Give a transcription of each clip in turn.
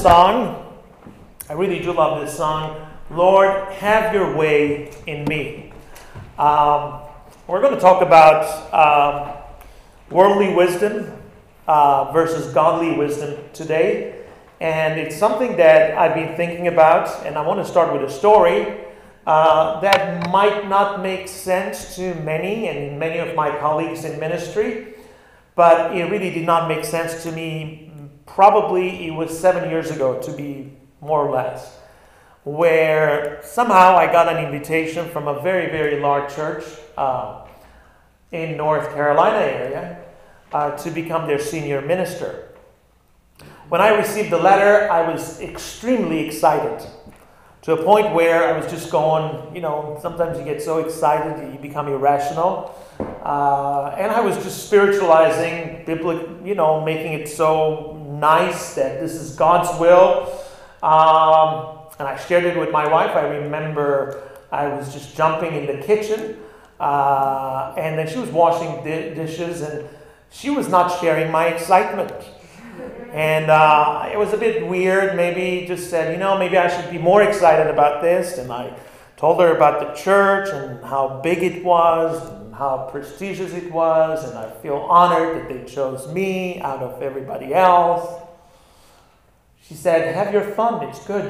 song. I really do love this song. Lord, have your way in me. We're going to talk about worldly wisdom versus godly wisdom today. And it's something that I've been thinking about, and I want to start with a story that might not make sense to many and many of my colleagues in ministry, but it really did not make sense to me. Probably it was 7 years ago, to be more or less, where somehow I got an invitation from a very, very large church in North Carolina area to become their senior minister. When I received the letter, I was extremely excited, to a point where I was just going, sometimes you get so excited that you become irrational. And I was just spiritualizing, making it so nice that this is God's will. And I shared it with my wife. I remember I was just jumping in the kitchen, and then she was washing dishes, and she was not sharing my excitement. And it was a bit weird. Maybe just said, maybe I should be more excited about this. And I told her about the church and how big it was and how prestigious it was. And I feel honored that they chose me out of everybody else. She said, have your fun. It's good.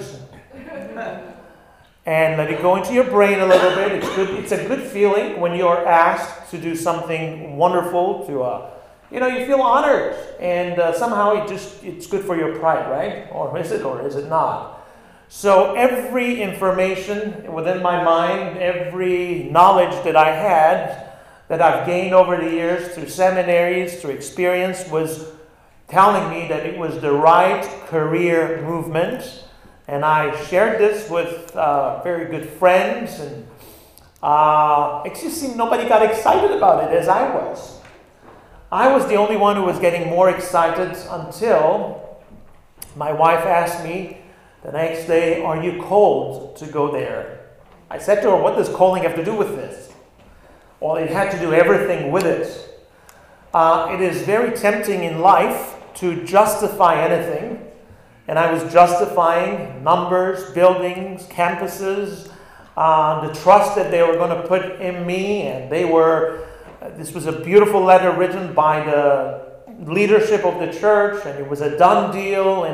And let it go into your brain a little bit. It's good. It's a good feeling when you're asked to do something wonderful you feel honored, and somehow it's good for your pride, right? Or is it not? So every information within my mind, every knowledge that I had, that I've gained over the years through seminaries, through experience, was telling me that it was the right career movement. And I shared this with very good friends, and it just seemed nobody got excited about it as I was. I was the only one who was getting more excited until my wife asked me the next day, are you called to go there? I said to her, what does calling have to do with this? Well, it had to do everything with it. It is very tempting in life to justify anything. And I was justifying numbers, buildings, campuses, the trust that they were going to put in me, and this was a beautiful letter written by the leadership of the church, and it was a done deal,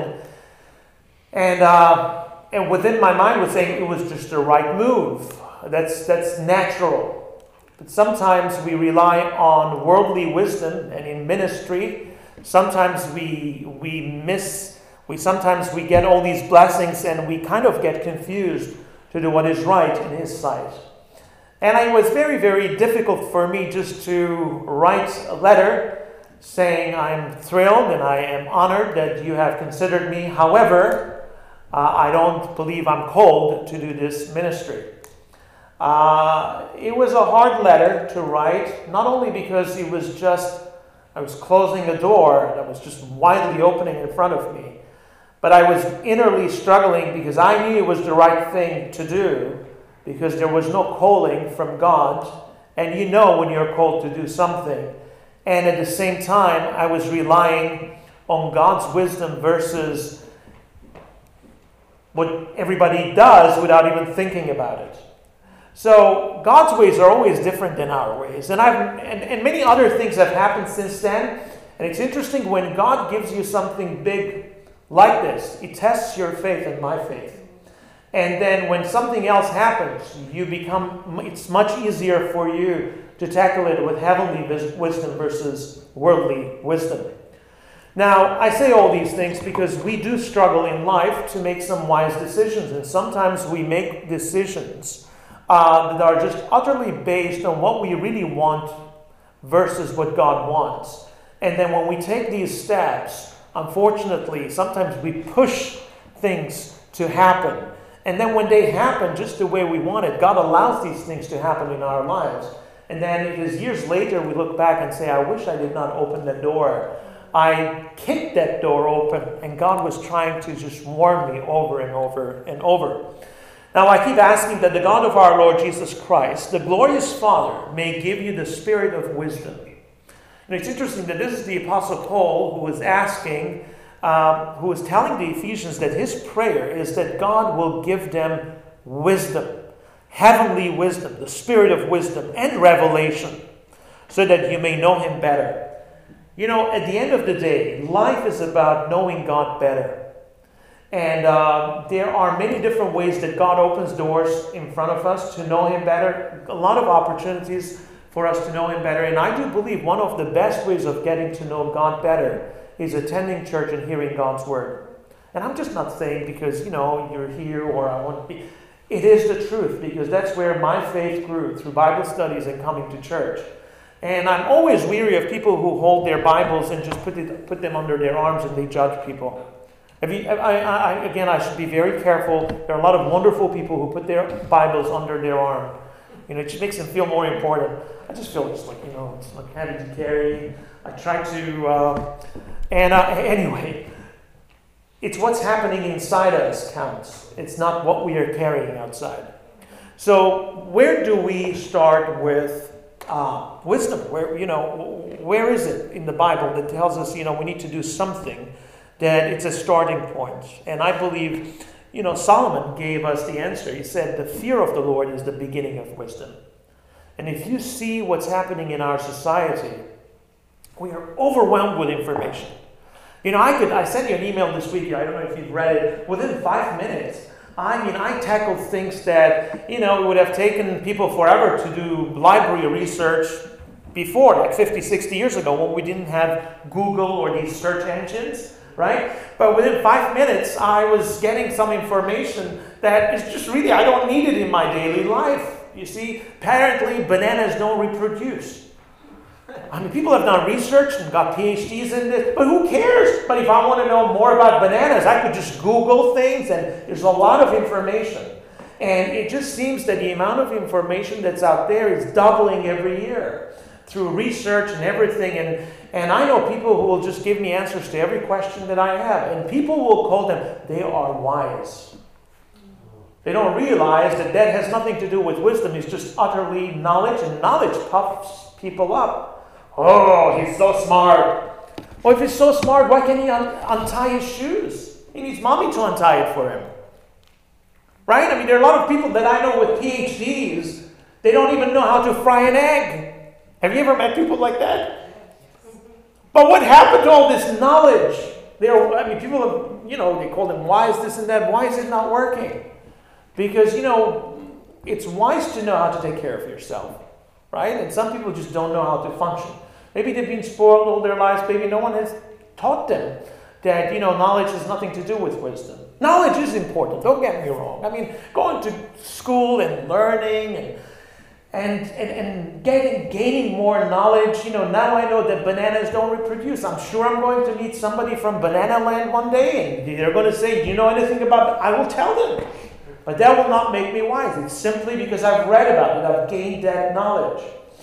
and within my mind was saying it was just the right move. That's natural. But sometimes we rely on worldly wisdom, and in ministry, sometimes we sometimes we get all these blessings, and we kind of get confused to do what is right in His sight. And it was very, very difficult for me just to write a letter saying I'm thrilled and I am honored that you have considered me. However, I don't believe I'm called to do this ministry. It was a hard letter to write, not only because I was closing a door that was just widely opening in front of me, but I was innerly struggling because I knew it was the right thing to do, because there was no calling from God, and when you're called to do something. And at the same time, I was relying on God's wisdom versus what everybody does without even thinking about it. So God's ways are always different than our ways. And many other things have happened since then. And it's interesting when God gives you something big like this, it tests your faith and my faith. And then when something else happens, it's much easier for you to tackle it with heavenly wisdom versus worldly wisdom. Now, I say all these things because we do struggle in life to make some wise decisions. And sometimes we make decisions that are just utterly based on what we really want versus what God wants. And then when we take these steps, unfortunately, sometimes we push things to happen. And then when they happen just the way we want it, God allows these things to happen in our lives. And then it is years later we look back and say, I wish I did not open the door. I kicked that door open, and God was trying to just warn me over and over and over. Now I keep asking that the God of our Lord Jesus Christ, the glorious Father, may give you the spirit of wisdom. And it's interesting that this is the Apostle Paul who was asking who was telling the Ephesians that his prayer is that God will give them wisdom, heavenly wisdom, the spirit of wisdom and revelation, so that you may know him better. You know, at the end of the day, life is about knowing God better. And there are many different ways that God opens doors in front of us to know him better. A lot of opportunities for us to know him better. And I do believe one of the best ways of getting to know God better is attending church and hearing God's word. And I'm just not saying because, you know, you're here or I want to be. It is the truth, because that's where my faith grew, through Bible studies and coming to church. And I'm always weary of people who hold their Bibles and just put them under their arms and they judge people. Again, I should be very careful. There are a lot of wonderful people who put their Bibles under their arm. You know, it just makes them feel more important. I just feel it's like, you know, it's like having to carry. I try to, anyway, it's what's happening inside us counts. It's not what we are carrying outside. So where do we start with wisdom? Where is it in the Bible that tells us, you know, we need to do something, that it's a starting point? And I believe, you know, Solomon gave us the answer. He said, the fear of the Lord is the beginning of wisdom. And if you see what's happening in our society, we are overwhelmed with information. You know, I sent you an email this week. I don't know if you've read it. Within 5 minutes, I tackled things that, you know, it would have taken people forever to do library research before, like 50, 60 years ago, when we didn't have Google or these search engines, right? But within 5 minutes, I was getting some information that is just really, I don't need it in my daily life. You see, apparently bananas don't reproduce. I mean, people have done research and got PhDs in this, but who cares? But if I want to know more about bananas, I could just Google things, and there's a lot of information. And it just seems that the amount of information that's out there is doubling every year through research and everything. And I know people who will just give me answers to every question that I have. And people will call them, they are wise. They don't realize that has nothing to do with wisdom. It's just utterly knowledge, and knowledge puffs people up. Oh, he's so smart. Well, if he's so smart, why can't he untie his shoes? He needs mommy to untie it for him. Right? I mean, there are a lot of people that I know with PhDs, they don't even know how to fry an egg. Have you ever met people like that? But what happened to all this knowledge? People have, you know, they call them wise, this and that. Why is it not working? Because, you know, it's wise to know how to take care of yourself. Right? And some people just don't know how to function. Maybe they've been spoiled all their lives. Maybe no one has taught them that, you know, knowledge has nothing to do with wisdom. Knowledge is important. Don't get me wrong. I mean, going to school and learning and gaining more knowledge. You know, now I know that bananas don't reproduce. I'm sure I'm going to meet somebody from Banana Land one day, and they're going to say, do you know anything about it? I will tell them. But that will not make me wise. It's simply because I've read about it. I've gained that knowledge.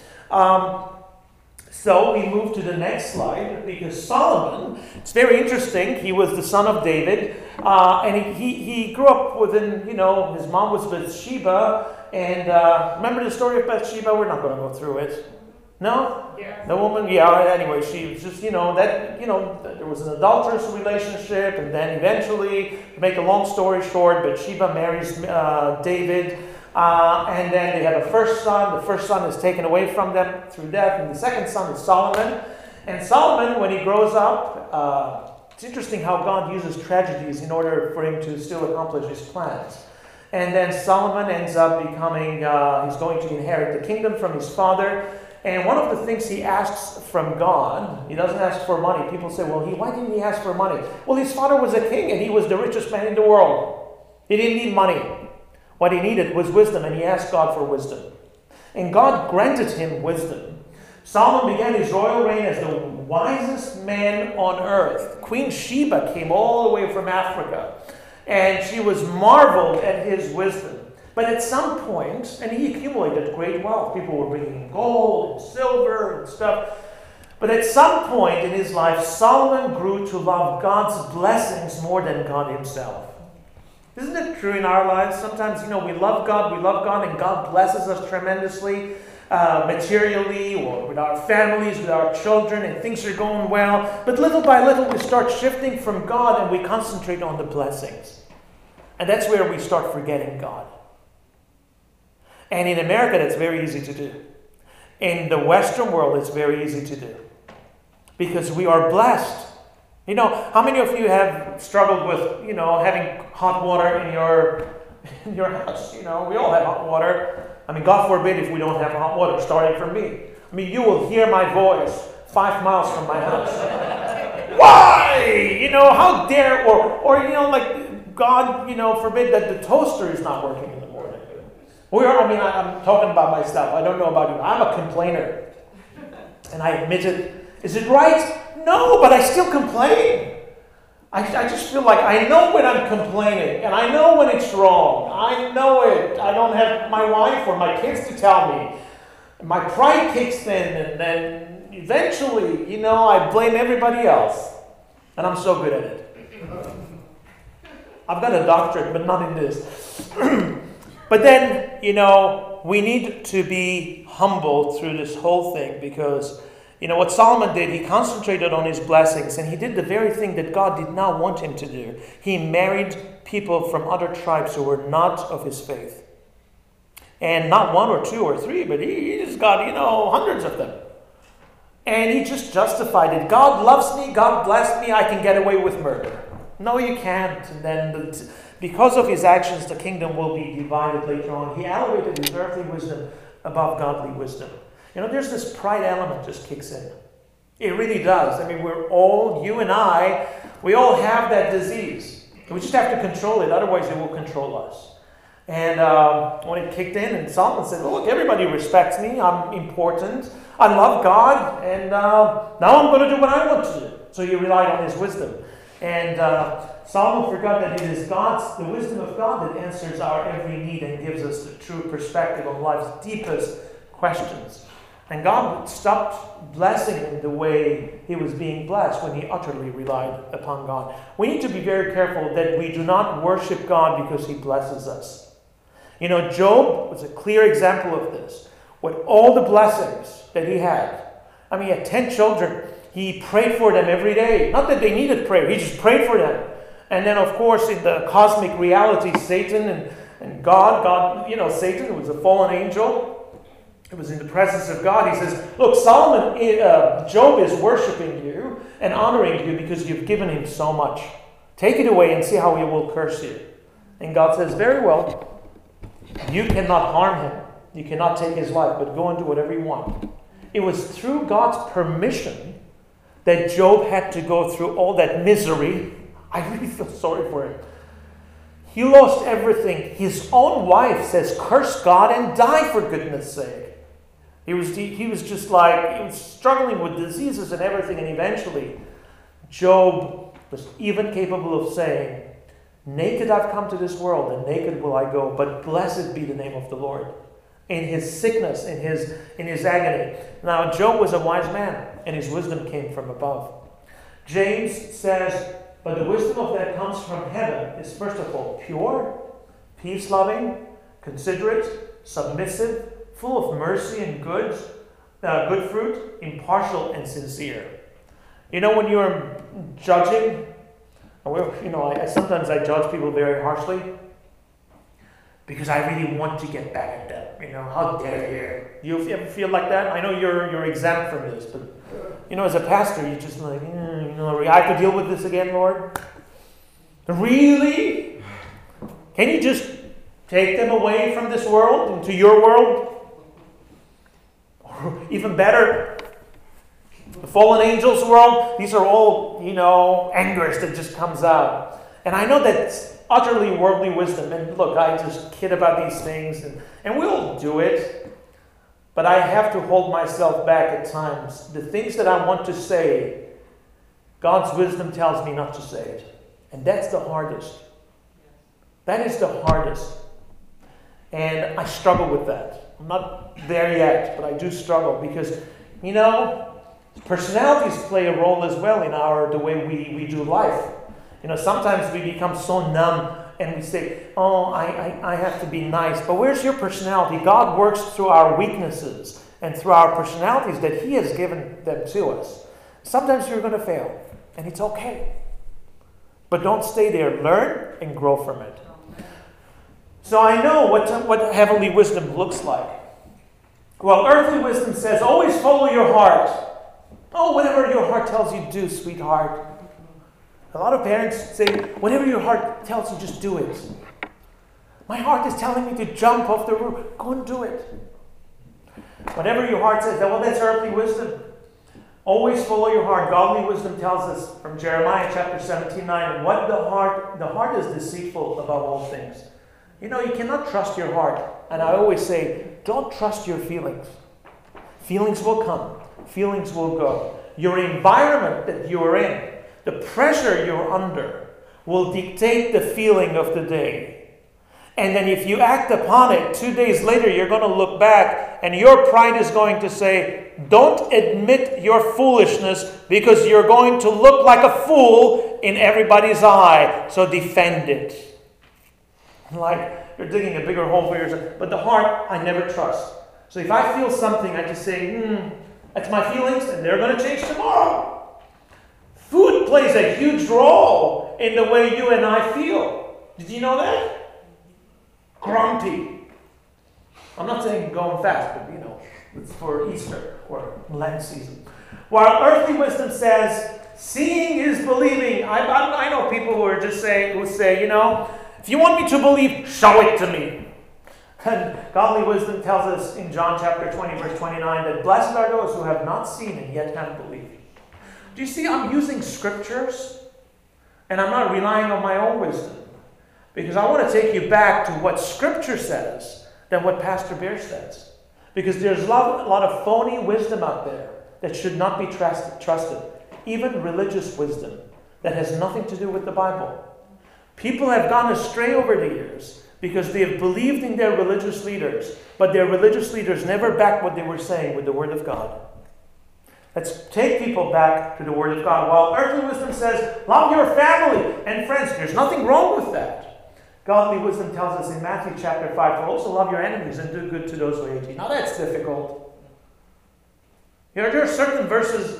So we move to the next slide, because Solomon, it's very interesting. He was the son of David. And he grew up within, you know, his mom was Bathsheba. And remember the story of Bathsheba? We're not going to go through it. No? Yeah. The woman, yeah, anyway, she was just, there was an adulterous relationship, and then eventually, to make a long story short, Bathsheba marries David, and then they have a first son. The first son is taken away from them through death, and the second son is Solomon. And Solomon, when he grows up, it's interesting how God uses tragedies in order for him to still accomplish his plans. And then Solomon ends up becoming, he's going to inherit the kingdom from his father. And one of the things he asks from God, he doesn't ask for money. People say, well, why didn't he ask for money? Well, his father was a king, and he was the richest man in the world. He didn't need money. What he needed was wisdom, and he asked God for wisdom. And God granted him wisdom. Solomon began his royal reign as the wisest man on earth. Queen Sheba came all the way from Africa, and she was marveled at his wisdom. But at some point, and he accumulated great wealth. People were bringing him gold and silver and stuff. But at some point in his life, Solomon grew to love God's blessings more than God himself. Isn't it true in our lives? Sometimes, we love God, and God blesses us tremendously. materially or with our families, with our children, and things are going well. But little by little, we start shifting from God and we concentrate on the blessings. And that's where we start forgetting God. And in America, that's very easy to do. In the Western world, it's very easy to do. Because we are blessed. You know, how many of you have struggled with, having hot water in your house? You know, we all have hot water. I mean, God forbid if we don't have hot water, starting from me. I mean, you will hear my voice 5 miles from my house. Why? How dare, or like God, forbid that the toaster is not working in the morning. I'm talking about myself. I don't know about you. I'm a complainer. And I admit it. Is it right? No, but I still complain. I just feel like I know when I'm complaining, and I know when it's wrong. I know it. I don't have my wife or my kids to tell me. My pride kicks in, and then eventually, I blame everybody else. And I'm so good at it. I've got a doctorate, but not in this. But then, we need to be humble through this whole thing because what Solomon did, he concentrated on his blessings, and he did the very thing that God did not want him to do. He married people from other tribes who were not of his faith. And not 1 or 2 or 3, but he just got, hundreds of them. And he just justified it. God loves me, God blessed me, I can get away with murder. No, you can't. And then because of his actions, the kingdom will be divided later on. He elevated his earthly wisdom above godly wisdom. There's this pride element just kicks in. It really does. I mean, you and I, we all have that disease. We just have to control it, otherwise it will control us. And when it kicked in, and Solomon said, look, everybody respects me, I'm important, I love God, and now I'm going to do what I want to do. So he relied on his wisdom. And Solomon forgot that it is the wisdom of God that answers our every need and gives us the true perspective on life's deepest questions. And God stopped blessing him the way he was being blessed when he utterly relied upon God. We need to be very careful that we do not worship God because he blesses us. Job was a clear example of this. With all the blessings that he had. I mean, he had 10 children. He prayed for them every day. Not that they needed prayer. He just prayed for them. And then, of course, in the cosmic reality, Satan and God, Satan was a fallen angel. It was in the presence of God. He says, look, Job is worshiping you and honoring you because you've given him so much. Take it away and see how he will curse you. And God says, very well, you cannot harm him. You cannot take his life, but go and do whatever you want. It was through God's permission that Job had to go through all that misery. I really feel sorry for him. He lost everything. His own wife says, curse God and die for goodness sake. He was struggling with diseases and everything, and eventually Job was even capable of saying, naked I've come to this world, and naked will I go, but blessed be the name of the Lord. In his sickness, in his agony. Now, Job was a wise man, and his wisdom came from above. James says, but the wisdom of that comes from heaven is first of all pure, peace-loving, considerate, submissive, full of mercy and good fruit, impartial and sincere. When you're judging, sometimes I judge people very harshly because I really want to get back at them. How dare you? You ever feel like that? I know you're exempt from this, but as a pastor, you're just like, I have to deal with this again, Lord. Really? Can you just take them away from this world into your world? Or even better, the fallen angels world. These are all, angers that just comes out. And I know that's utterly worldly wisdom. And look, I just kid about these things, and we'll do it. But I have to hold myself back at times. The things that I want to say, God's wisdom tells me not to say it. And that's the hardest. That is the hardest. And I struggle with that. I'm not there yet, but I do struggle because, personalities play a role as well in the way we do life. Sometimes we become so numb and we say, oh, I have to be nice. But where's your personality? God works through our weaknesses and through our personalities that He has given them to us. Sometimes you're going to fail, and it's okay. But don't stay there. Learn and grow from it. So I know what heavenly wisdom looks like. Well, earthly wisdom says, always follow your heart. Oh, whatever your heart tells you, do, sweetheart. A lot of parents say, whatever your heart tells you, just do it. My heart is telling me to jump off the roof. Go and do it. Whatever your heart says, well, that's earthly wisdom. Always follow your heart. Godly wisdom tells us from Jeremiah chapter 17:9, what the heart is deceitful above all things. You know, you cannot trust your heart. And I always say, don't trust your feelings. Feelings will come. Feelings will go. Your environment that you're in, the pressure you're under, will dictate the feeling of the day. And then if you act upon it, 2 days later, you're going to look back and your pride is going to say, don't admit your foolishness because you're going to look like a fool in everybody's eye. So defend it. Like you're digging a bigger hole for yourself. But the heart, I never trust. So if I feel something, I just say, that's my feelings and they're going to change tomorrow. Food plays a huge role in the way you and I feel. Did you know that? Grumpy. I'm not saying going fast, but it's for Easter or Lent season. While earthly wisdom says, seeing is believing. I know people who say, if you want me to believe, show it to me. And godly wisdom tells us in John chapter 20, verse 29, that blessed are those who have not seen and yet have believed. Do you see, I'm using scriptures, and I'm not relying on my own wisdom. Because I want to take you back to what Scripture says than what Pastor Bear says. Because there's a lot of phony wisdom out there that should not be trusted. Even religious wisdom that has nothing to do with the Bible. People have gone astray over the years because they have believed in their religious leaders, but their religious leaders never backed what they were saying with the Word of God. Let's take people back to the Word of God. While earthly wisdom says, love your family and friends, there's nothing wrong with that. Godly wisdom tells us in Matthew chapter 5 to also love your enemies and do good to those who hate you. Now that's difficult. There are certain verses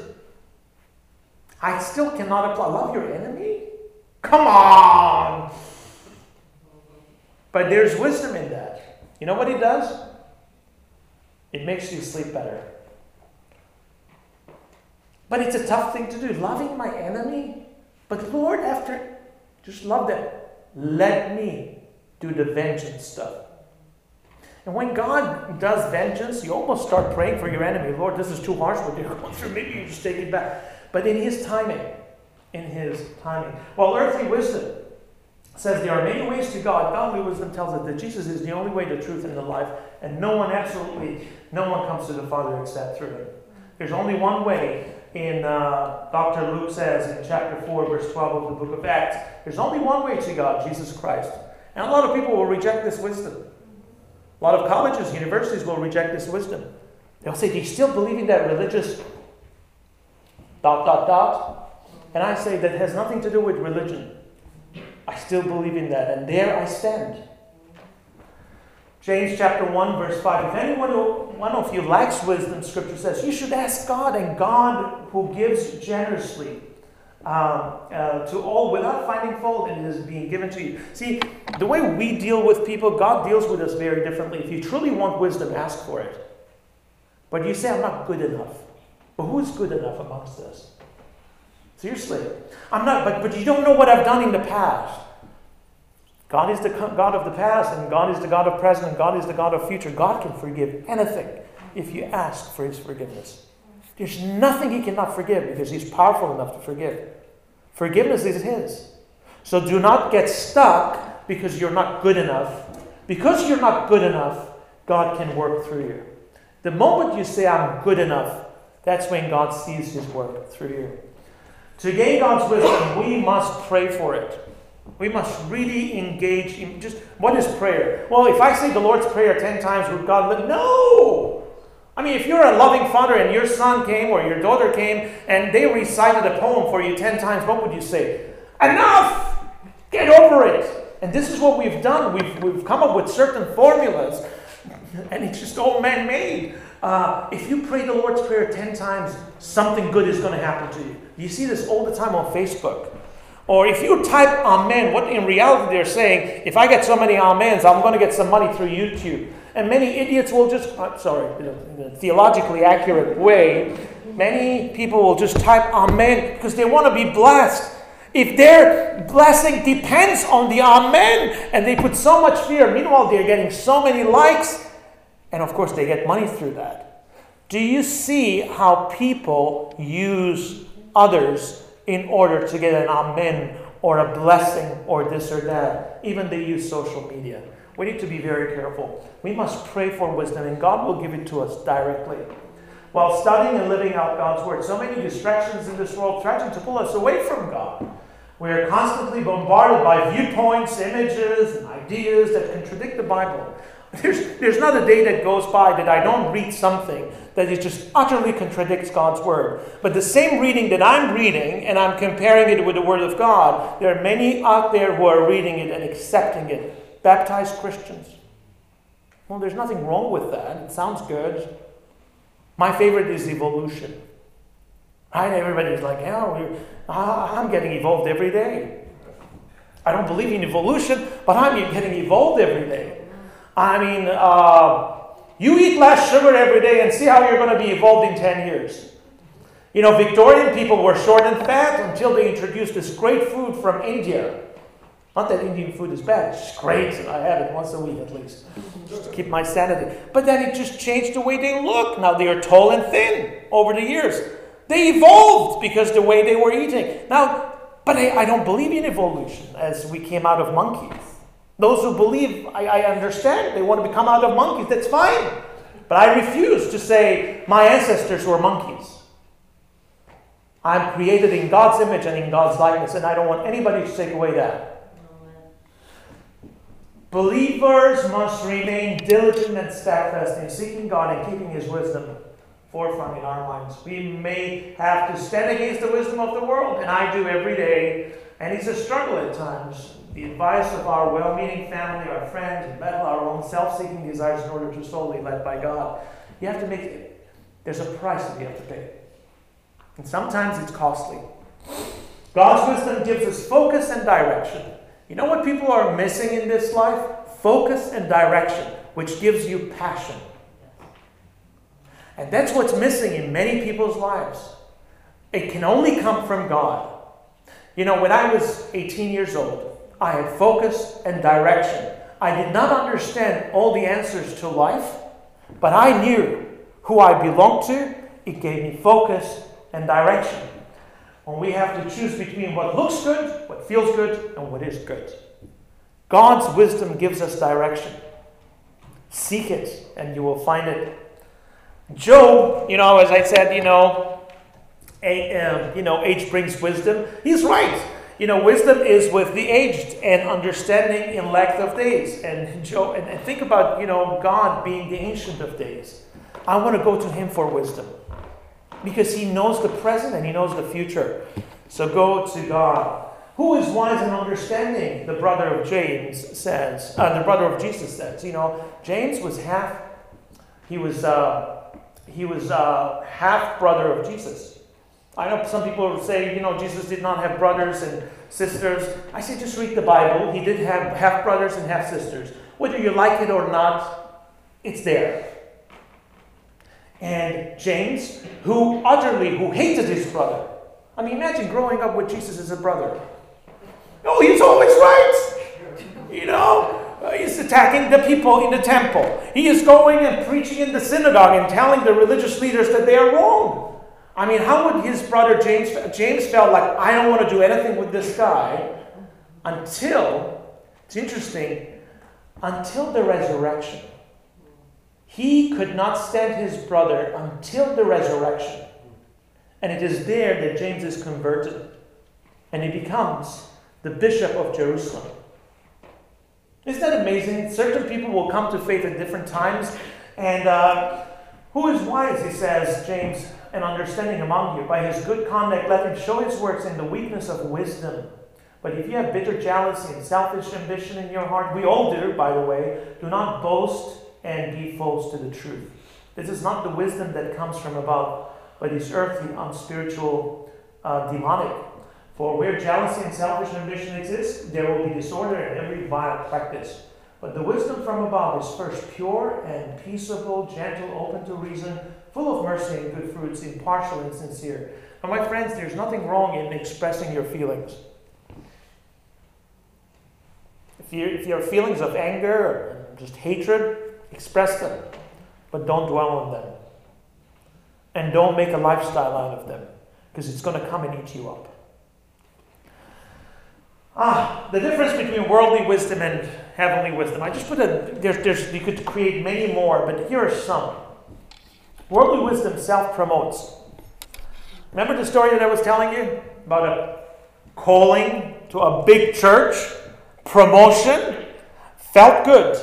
I still cannot apply. Love your enemy? Come on! But there's wisdom in that. You know what it does? It makes you sleep better. But it's a tough thing to do. Loving my enemy? But Lord, just love them. Let me do the vengeance stuff. And when God does vengeance, you almost start praying for your enemy. Lord, this is too harsh what you're going through. Maybe you just take it back. But in His timing. While earthly wisdom says there are many ways to God, godly wisdom tells us that Jesus is the only way, the truth, and the life. And no one comes to the Father except through Him. There's only one way. In Dr. Luke says in chapter 4, verse 12 of the book of Acts, there's only one way to God, Jesus Christ. And a lot of people will reject this wisdom. A lot of colleges, universities will reject this wisdom. They'll say, do you still believe in that religious ... And I say, that has nothing to do with religion. I still believe in that, and there I stand. James chapter 1, verse 5. If one of you lacks wisdom, Scripture says, you should ask God, and God who gives generously to all without finding fault, and it is being given to you. See, the way we deal with people, God deals with us very differently. If you truly want wisdom, ask for it. But you say, I'm not good enough. Well, who is good enough amongst us? Seriously. I'm not, but you don't know what I've done in the past. God is the God of the past, and God is the God of present, and God is the God of future. God can forgive anything if you ask for His forgiveness. There's nothing He cannot forgive because He's powerful enough to forgive. Forgiveness is His. So do not get stuck because you're not good enough. Because you're not good enough, God can work through you. The moment you say, I'm good enough, that's when God sees His work through you. To gain God's wisdom, we must pray for it. We must really engage in what is prayer? Well, if I say the Lord's Prayer 10 times, would God live? No! I mean, if you're a loving father and your son came or your daughter came and they recited a poem for you 10 times, what would you say? Enough! Get over it! And this is what we've done. We've come up with certain formulas, and it's just all man-made. If you pray the Lord's Prayer 10 times, something good is going to happen to you. You see this all the time on Facebook. Or if you type Amen, what in reality they're saying, if I get so many Amens, I'm going to get some money through YouTube. And many idiots will just, in a theologically accurate way, many people will just type Amen because they want to be blessed. If their blessing depends on the Amen, and they put so much fear, meanwhile they're getting so many likes, and of course they get money through that. Do you see how people use others in order to get an amen or a blessing or this or that? Even they use social media. We need to be very careful. We must pray for wisdom, and God will give it to us directly. While studying and living out God's Word, so many distractions in this world trying to pull us away from God. We are constantly bombarded by viewpoints, images, and ideas that contradict the Bible. There's not a day that goes by that I don't read something that it just utterly contradicts God's Word. But the same reading that I'm reading, and I'm comparing it with the Word of God, there are many out there who are reading it and accepting it. Baptized Christians. Well, there's nothing wrong with that. It sounds good. My favorite is evolution. Right? Everybody's like, I'm getting evolved every day. I don't believe in evolution, but I'm getting evolved every day. I mean, you eat less sugar every day and see how you're going to be evolved in 10 years. You know, Victorian people were short and fat until they introduced this great food from India. Not that Indian food is bad, it's just great. I have it once a week at least, just to keep my sanity. But then it just changed the way they look. Now they are tall and thin over the years. They evolved because the way they were eating. Now, but I don't believe in evolution as we came out of monkeys. Those who believe, I understand, they want to become out of monkeys, that's fine. But I refuse to say my ancestors were monkeys. I'm created in God's image and in God's likeness, and I don't want anybody to take away that. Believers must remain diligent and steadfast in seeking God and keeping His wisdom forefront in our minds. We may have to stand against the wisdom of the world, and I do every day, and it's a struggle at times. The advice of our well-meaning family, our friends, and battle our own self-seeking desires in order to solely led by God. You have to make it. There's a price that you have to pay. And sometimes it's costly. God's wisdom gives us focus and direction. You know what people are missing in this life? Focus and direction, which gives you passion. And that's what's missing in many people's lives. It can only come from God. You know, when I was 18 years old, I had focus and direction. I did not understand all the answers to life, but I knew who I belonged to. It gave me focus and direction. When we have to choose between what looks good, what feels good, and what is good. God's wisdom gives us direction. Seek it, and you will find it. Job, as I said, age brings wisdom. He's right. Wisdom is with the aged, and understanding in length of days. And think about, God being the Ancient of Days. I want to go to Him for wisdom, because He knows the present and He knows the future. So go to God. Who is wise and understanding? The brother of Jesus says. James was half. He was half brother of Jesus. I know some people say, Jesus did not have brothers and sisters. I say just read the Bible. He did have half brothers and half sisters. Whether you like it or not, it's there. And James, who hated his brother. I mean, imagine growing up with Jesus as a brother. Oh, he's always right. He's attacking the people in the temple. He is going and preaching in the synagogue and telling the religious leaders that they are wrong. I mean, how would his brother James felt like, I don't want to do anything with this guy until the resurrection. He could not stand his brother until the resurrection. And it is there that James is converted. And he becomes the bishop of Jerusalem. Isn't that amazing? Certain people will come to faith at different times. And who is wise, he says, James, and understanding among you? By his good conduct, let him show his works in the weakness of wisdom. But if you have bitter jealousy and selfish ambition in your heart, we all do, by the way, do not boast and be false to the truth. This is not the wisdom that comes from above, but is earthly, unspiritual, demonic. For where jealousy and selfish ambition exist, there will be disorder and every vile practice. But the wisdom from above is first pure and peaceable, gentle, open to reason, full of mercy and good fruits, impartial and sincere. And my friends, there's nothing wrong in expressing your feelings. If you have feelings of anger or just hatred, express them, but don't dwell on them. And don't make a lifestyle out of them, because it's going to come and eat you up. The difference between worldly wisdom and heavenly wisdom. I just put you could create many more, but here are some. Worldly wisdom self-promotes. Remember the story that I was telling you about a calling to a big church? Promotion? Felt good.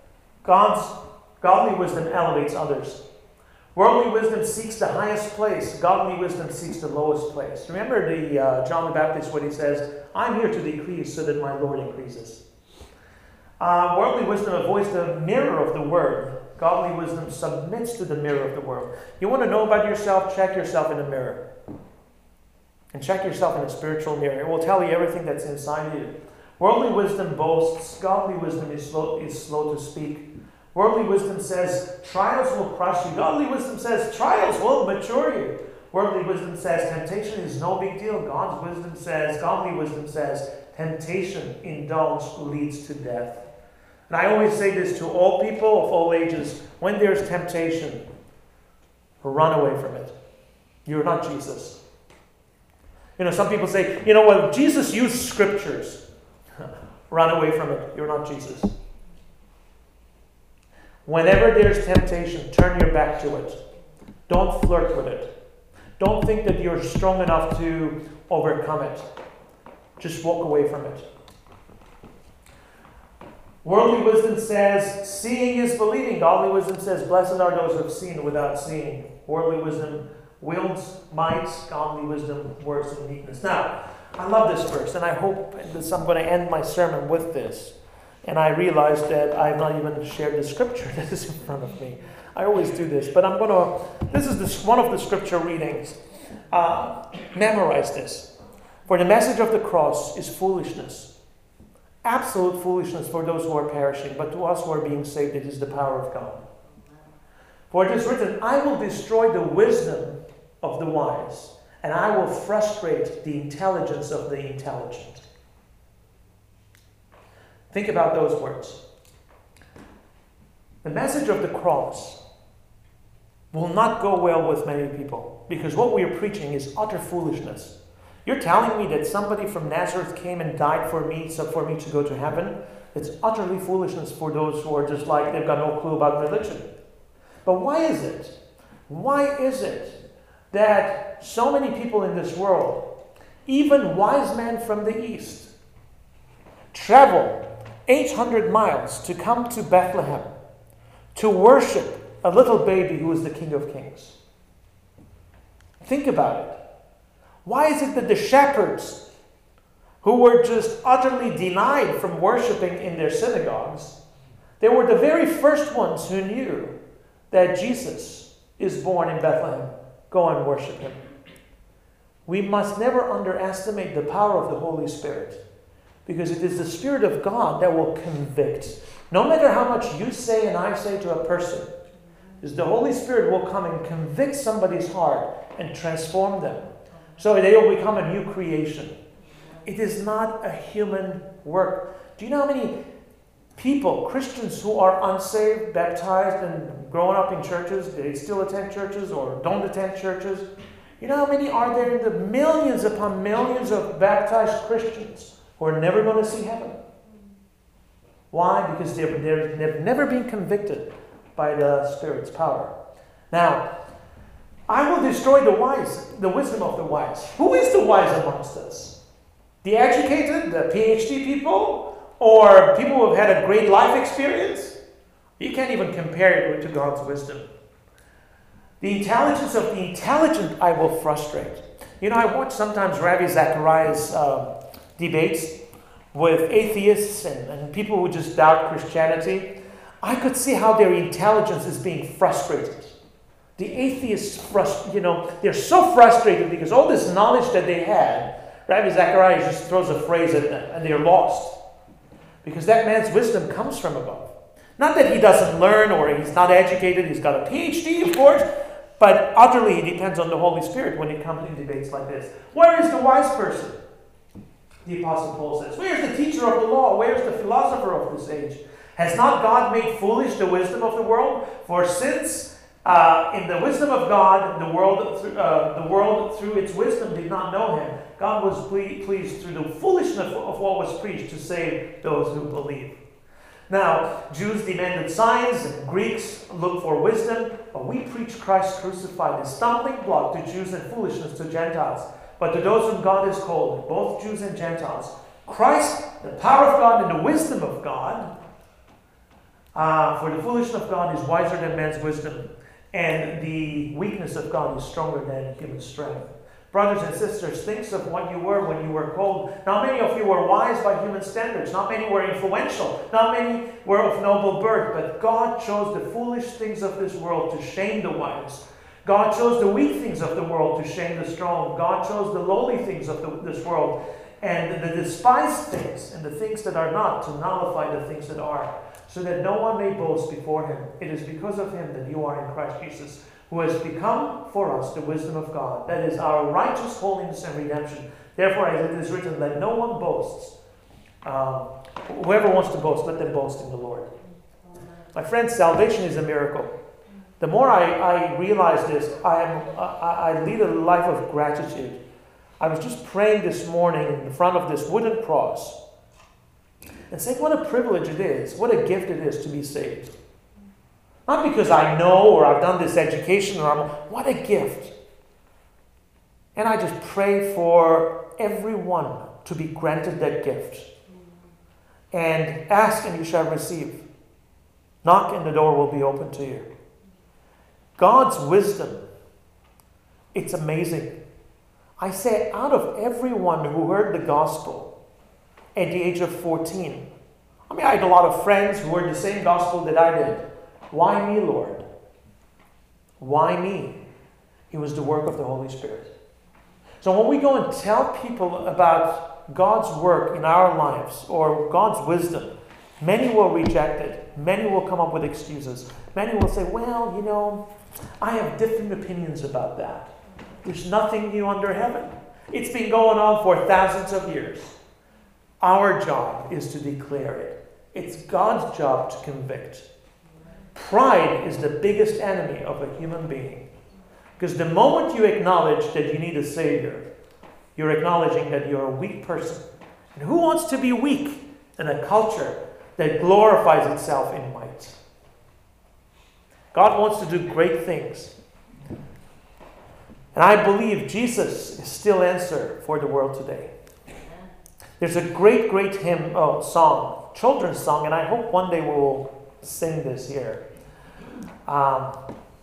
Godly wisdom elevates others. Worldly wisdom seeks the highest place. Godly wisdom seeks the lowest place. Remember John the Baptist, what he says, I'm here to decrease so that my Lord increases. Worldly wisdom avoids the mirror of the word. Godly wisdom submits to the mirror of the world. You want to know about yourself? Check yourself in the mirror. And check yourself in a spiritual mirror. It will tell you everything that's inside you. Worldly wisdom boasts. Godly wisdom is slow to speak. Worldly wisdom says, trials will crush you. Godly wisdom says, trials will mature you. Worldly wisdom says, temptation is no big deal. Godly wisdom says, temptation indulged leads to death. And I always say this to all people of all ages, when there's temptation, run away from it. You're not Jesus. Some people say, well, Jesus used scriptures. Run away from it. You're not Jesus. Whenever there's temptation, turn your back to it. Don't flirt with it. Don't think that you're strong enough to overcome it. Just walk away from it. Worldly wisdom says, seeing is believing. Godly wisdom says, blessed are those who have seen without seeing. Worldly wisdom wields might. Godly wisdom works in meekness. Now, I love this verse, and I hope that I'm going to end my sermon with this. And I realized that I have not even shared the scripture that is in front of me. I always do this, but this is one of the scripture readings. Memorize this. For the message of the cross is foolishness. Absolute foolishness for those who are perishing, but to us who are being saved, it is the power of God. For it is written, I will destroy the wisdom of the wise, and I will frustrate the intelligence of the intelligent. Think about those words. The message of the cross will not go well with many people, because what we are preaching is utter foolishness. You're telling me that somebody from Nazareth came and died for me, so for me to go to heaven? It's utterly foolishness for those who are just like, they've got no clue about religion. But why is it? Why is it that so many people in this world, even wise men from the East, travel 800 miles to come to Bethlehem to worship a little baby who is the King of Kings? Think about it. Why is it that the shepherds, who were just utterly denied from worshiping in their synagogues, they were the very first ones who knew that Jesus is born in Bethlehem? Go and worship him. We must never underestimate the power of the Holy Spirit, because it is the Spirit of God that will convict. No matter how much you say and I say to a person, is the Holy Spirit will come and convict somebody's heart and transform them, so they will become a new creation. It is not a human work. Do you know how many people, Christians who are unsaved, baptized, and growing up in churches, they still attend churches or don't attend churches? You know how many are there in the millions upon millions of baptized Christians who are never going to see heaven? Why? Because they've never been convicted by the Spirit's power. Now, I will destroy the wisdom of the wise. Who is the wise amongst us? The educated, the PhD people, or people who have had a great life experience? You can't even compare it to God's wisdom. The intelligence of the intelligent I will frustrate. You know, I watch sometimes Ravi Zacharias' debates with atheists and people who just doubt Christianity, I could see how their intelligence is being frustrated. The atheists, they're so frustrated because all this knowledge that they had, Rabbi Zacharias just throws a phrase at them and they're lost. Because that man's wisdom comes from above. Not that he doesn't learn or he's not educated, he's got a PhD, of course, but utterly he depends on the Holy Spirit when it comes to debates like this. Where is the wise person? The Apostle Paul says. Where is the teacher of the law? Where is the philosopher of this age? Has not God made foolish the wisdom of the world? For since in the wisdom of God, the world through its wisdom did not know him, God was pleased through the foolishness of what was preached to save those who believe. Now, Jews demanded signs and Greeks looked for wisdom, but we preach Christ crucified, a stumbling block to Jews and foolishness to Gentiles. But to those whom God has called, both Jews and Gentiles, Christ, the power of God and the wisdom of God, for the foolishness of God is wiser than man's wisdom, and the weakness of God is stronger than human strength. Brothers and sisters, think of what you were when you were called. Not many of you were wise by human standards. Not many were influential. Not many were of noble birth. But God chose the foolish things of this world to shame the wise. God chose the weak things of the world to shame the strong. God chose the lowly things of this world and the despised things and the things that are not to nullify the things that are, so that no one may boast before him. It is because of him that you are in Christ Jesus, who has become for us the wisdom of God. That is our righteous holiness and redemption. Therefore, as it is written, let no one boast. Whoever wants to boast, let them boast in the Lord. My friends, salvation is a miracle. The more I realize this, I lead a life of gratitude. I was just praying this morning in front of this wooden cross and saying what a privilege it is, what a gift it is to be saved. Not because I know or I've done this education what a gift. And I just pray for everyone to be granted that gift. And ask and you shall receive. Knock and the door will be open to you. God's wisdom, it's amazing. I say out of everyone who heard the gospel at the age of 14, I had a lot of friends who heard the same gospel that I did. Why me, Lord? Why me? It was the work of the Holy Spirit. So when we go and tell people about God's work in our lives or God's wisdom, many will reject it. Many will come up with excuses. Many will say, well, I have different opinions about that. There's nothing new under heaven. It's been going on for thousands of years. Our job is to declare it. It's God's job to convict. Pride is the biggest enemy of a human being. Because the moment you acknowledge that you need a Savior, you're acknowledging that you're a weak person. And who wants to be weak in a culture that glorifies itself in might? God wants to do great things. And I believe Jesus is still answer for the world today. There's a great, great song, children's song, and I hope one day we will sing this here. I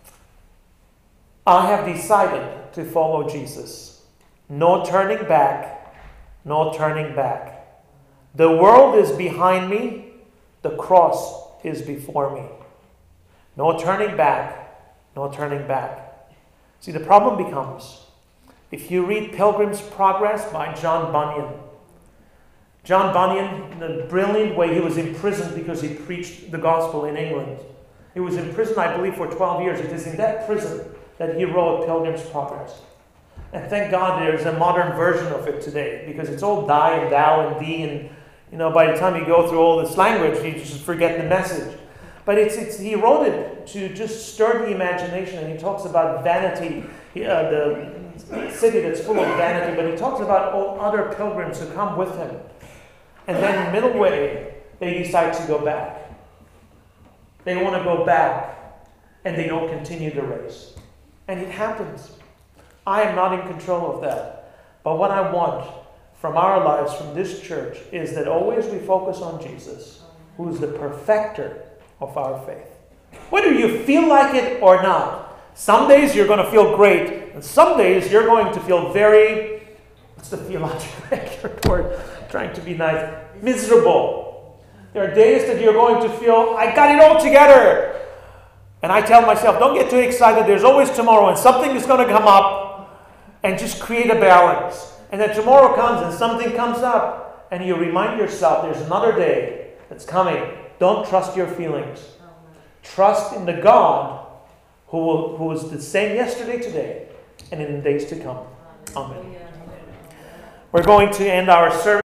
have decided to follow Jesus. No turning back, no turning back. The world is behind me, the cross is before me. No turning back, no turning back. See, the problem becomes, if you read Pilgrim's Progress by John Bunyan. John Bunyan, in a brilliant way, he was imprisoned because he preached the gospel in England. He was in prison, I believe, for 12 years. It is in that prison that he wrote Pilgrim's Progress. And thank God there's a modern version of it today, because it's all die and thou and thee, and by the time you go through all this language, you just forget the message. But he wrote it to just stir the imagination, and he talks about vanity, the city that's full of vanity, but he talks about all other pilgrims who come with him. And then middle way, they decide to go back. They want to go back, and they don't continue the race. And it happens. I am not in control of that. But what I want from our lives, from this church, is that always we focus on Jesus, who is the perfecter of our faith. Whether you feel like it or not, some days you're going to feel great, and some days you're going to feel very, what's the theological accurate word? trying to be nice, miserable. There are days that you're going to feel, I got it all together. And I tell myself, don't get too excited. There's always tomorrow, and something is going to come up, and just create a balance. And then tomorrow comes and something comes up, and you remind yourself there's another day that's coming. Don't trust your feelings. Trust in the God who is the same yesterday, today, and in the days to come. Amen. We're going to end our service.